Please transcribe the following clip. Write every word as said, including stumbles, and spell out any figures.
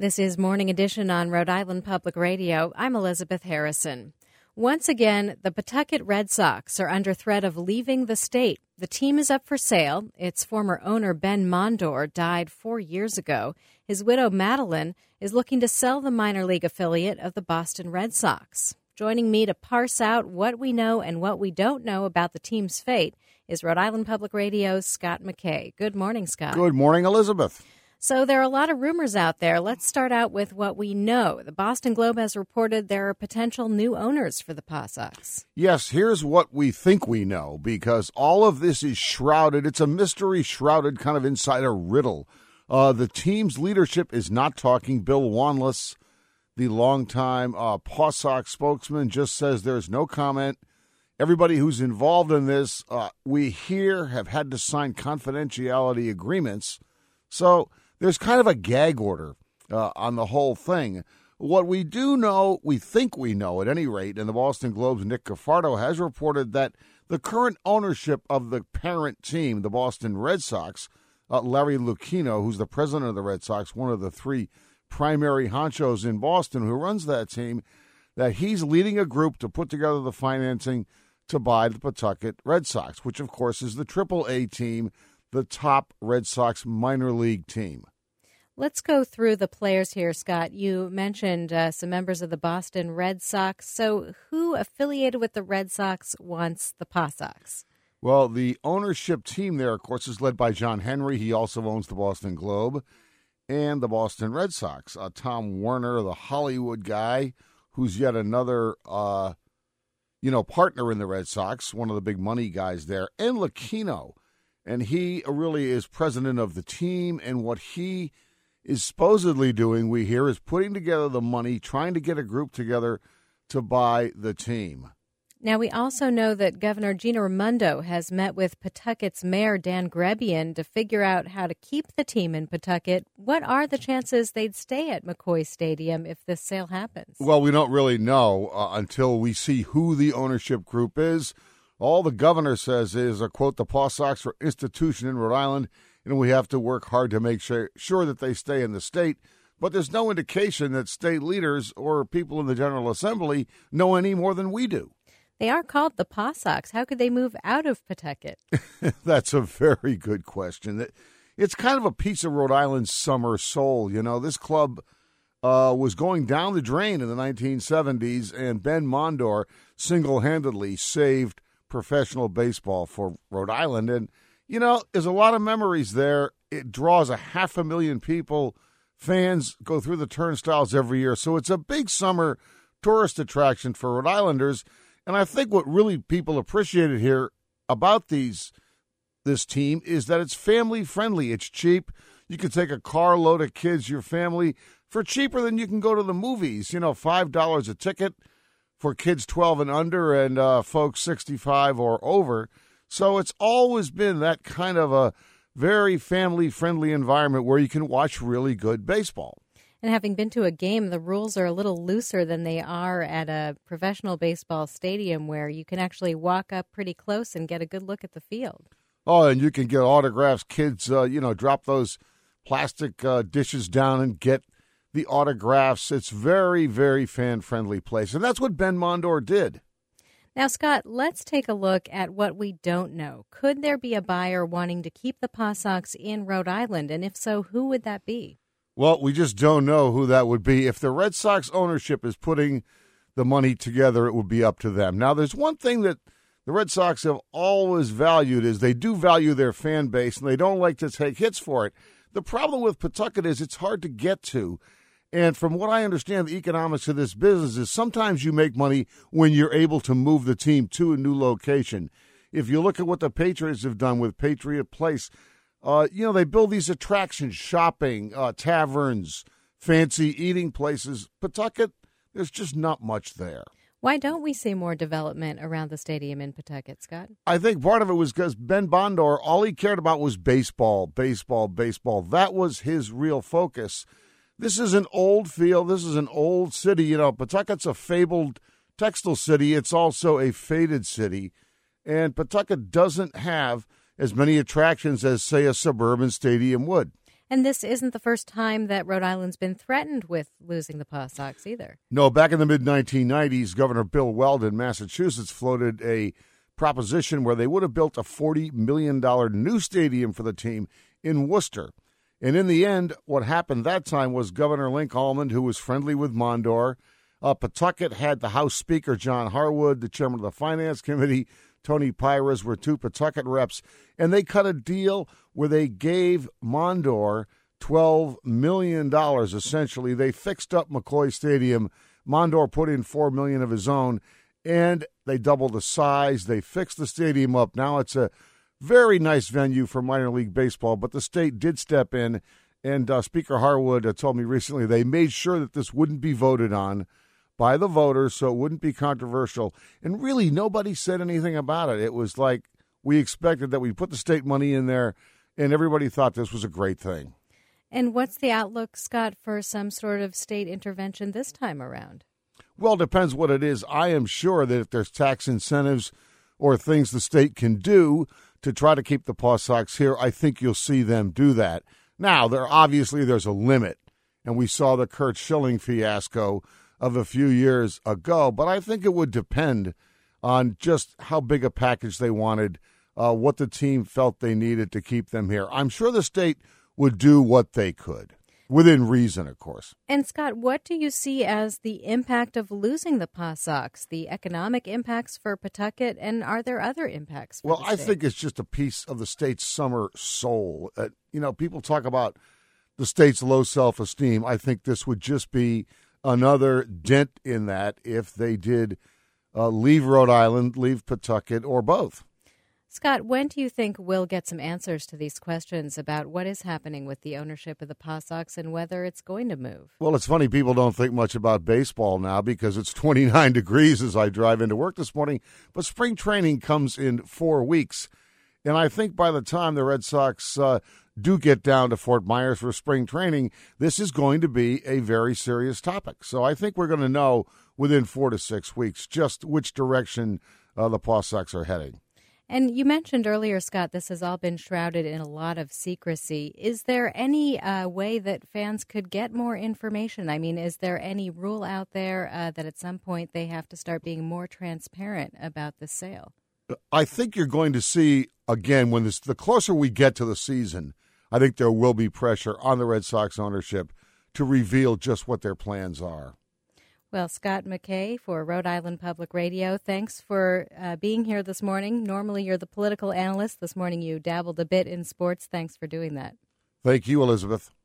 This is Morning Edition on Rhode Island Public Radio. I'm Elizabeth Harrison. Once again, the Pawtucket Red Sox are under threat of leaving the state. The team is up for sale. Its former owner, Ben Mondor, died four years ago. His widow, Madeline, is looking to sell the minor league affiliate of the Boston Red Sox. Joining me to parse out what we know and what we don't know about the team's fate is Rhode Island Public Radio's Scott McKay. Good morning, Scott. Good morning, Elizabeth. So there are a lot of rumors out there. Let's start out with what we know. The Boston Globe has reported there are potential new owners for the Paw Sox. Yes, here's what we think we know, because all of this is shrouded. It's a mystery shrouded kind of inside a riddle. Uh, the team's leadership is not talking. Bill Wanless, the longtime uh, Paw Sox spokesman, just says there's no comment. Everybody who's involved in this, uh, we here have had to sign confidentiality agreements. So there's kind of a gag order uh, on the whole thing. What we do know, we think we know at any rate, and the Boston Globe's Nick Cafardo has reported that the current ownership of the parent team, the Boston Red Sox, uh, Larry Lucchino, who's the president of the Red Sox, one of the three primary honchos in Boston who runs that team, that he's leading a group to put together the financing to buy the Pawtucket Red Sox, which, of course, is the triple A team, the top Red Sox minor league team. Let's go through the players here, Scott. You mentioned uh, some members of the Boston Red Sox. So who affiliated with the Red Sox wants the Paw Sox? Well, the ownership team there, of course, is led by John Henry. He also owns the Boston Globe and the Boston Red Sox. Uh, Tom Werner, the Hollywood guy, who's yet another, uh, you know, partner in the Red Sox, one of the big money guys there, and Lucchino. And he really is president of the team, and what he is supposedly doing, we hear, is putting together the money, trying to get a group together to buy the team. Now, we also know that Governor Gina Raimondo has met with Pawtucket's Mayor Dan Grebian to figure out how to keep the team in Pawtucket. What are the chances they'd stay at McCoy Stadium if this sale happens? Well, we don't really know uh, until we see who the ownership group is. All the governor says is, uh, quote, the Paw Sox are institution in Rhode Island, and we have to work hard to make sure, sure that they stay in the state. But there's no indication that state leaders or people in the General Assembly know any more than we do. They are called the Paw Sox. How could they move out of Pawtucket? That's a very good question. It's kind of a piece of Rhode Island's summer soul. You know, this club uh, was going down the drain in the nineteen seventies, and Ben Mondor single-handedly saved professional baseball for Rhode Island. And you know, there's a lot of memories there. It draws a half a million people. Fans go through the turnstiles every year. So it's a big summer tourist attraction for Rhode Islanders. And I think what really people appreciated here about these this team is that it's family friendly. It's cheap. You can take a carload of kids, your family, for cheaper than you can go to the movies. You know, five dollars a ticket for kids twelve and under and uh, folks sixty-five or over. So it's always been that kind of a very family-friendly environment where you can watch really good baseball. And having been to a game, the rules are a little looser than they are at a professional baseball stadium where you can actually walk up pretty close and get a good look at the field. Oh, and you can get autographs. Kids, uh, you know, drop those plastic uh, dishes down and get the autographs. It's very, very fan-friendly place. And that's what Ben Mondor did. Now, Scott, let's take a look at what we don't know. Could there be a buyer wanting to keep the Paw Sox in Rhode Island? And if so, who would that be? Well, we just don't know who that would be. If the Red Sox ownership is putting the money together, it would be up to them. Now, there's one thing that the Red Sox have always valued is they do value their fan base, and they don't like to take hits for it. The problem with Pawtucket is it's hard to get to. And from what I understand, the economics of this business is sometimes you make money when you're able to move the team to a new location. If you look at what the Patriots have done with Patriot Place, uh, you know, they build these attractions, shopping, uh, taverns, fancy eating places. Pawtucket, there's just not much there. Why don't we see more development around the stadium in Pawtucket, Scott? I think part of it was because Ben Mondor, all he cared about was baseball, baseball, baseball. That was his real focus. This is an old field. This is an old city. You know, Pawtucket's a fabled textile city. It's also a faded city. And Pawtucket doesn't have as many attractions as, say, a suburban stadium would. And this isn't the first time that Rhode Island's been threatened with losing the Paw Sox either. No, back in the mid nineteen nineties, Governor Bill Weld in Massachusetts floated a proposition where they would have built a forty million dollars new stadium for the team in Worcester. And in the end, what happened that time was Governor Link Almond, who was friendly with Mondor. Uh, Pawtucket had the House Speaker, John Harwood, the chairman of the Finance Committee, Tony Pires, were two Pawtucket reps, and they cut a deal where they gave Mondor twelve million dollars, essentially. They fixed up McCoy Stadium. Mondor put in four million dollars of his own, and they doubled the size. They fixed the stadium up. Now it's a very nice venue for minor league baseball, but the state did step in, and uh, Speaker Harwood uh, told me recently they made sure that this wouldn't be voted on by the voters so it wouldn't be controversial. And really, nobody said anything about it. It was like we expected that we put the state money in there, and everybody thought this was a great thing. And what's the outlook, Scott, for some sort of state intervention this time around? Well, it depends what it is. I am sure that if there's tax incentives or things the state can do to try to keep the Paw Sox here, I think you'll see them do that. Now, there obviously there's a limit, and we saw the Curt Schilling fiasco of a few years ago, but I think it would depend on just how big a package they wanted, uh, what the team felt they needed to keep them here. I'm sure the state would do what they could, within reason, of course. And, Scott, what do you see as the impact of losing the Paw Sox, the economic impacts for Pawtucket, and are there other impacts for Well, the I state? think it's just a piece of the state's summer soul. Uh, you know, people talk about the state's low self-esteem. I think this would just be another dent in that if they did uh, leave Rhode Island, leave Pawtucket, or both. Scott, when do you think we'll get some answers to these questions about what is happening with the ownership of the Paw Sox and whether it's going to move? Well, it's funny. People don't think much about baseball now because it's twenty-nine degrees as I drive into work this morning. But spring training comes in four weeks. And I think by the time the Red Sox uh, do get down to Fort Myers for spring training, this is going to be a very serious topic. So I think we're going to know within four to six weeks just which direction uh, the Paw Sox are heading. And you mentioned earlier, Scott, this has all been shrouded in a lot of secrecy. Is there any uh, way that fans could get more information? I mean, is there any rule out there uh, that at some point they have to start being more transparent about the sale? I think you're going to see, again, when this, the closer we get to the season, I think there will be pressure on the Red Sox ownership to reveal just what their plans are. Well, Scott McKay for Rhode Island Public Radio, thanks for uh, being here this morning. Normally you're the political analyst. This morning you dabbled a bit in sports. Thanks for doing that. Thank you, Elizabeth.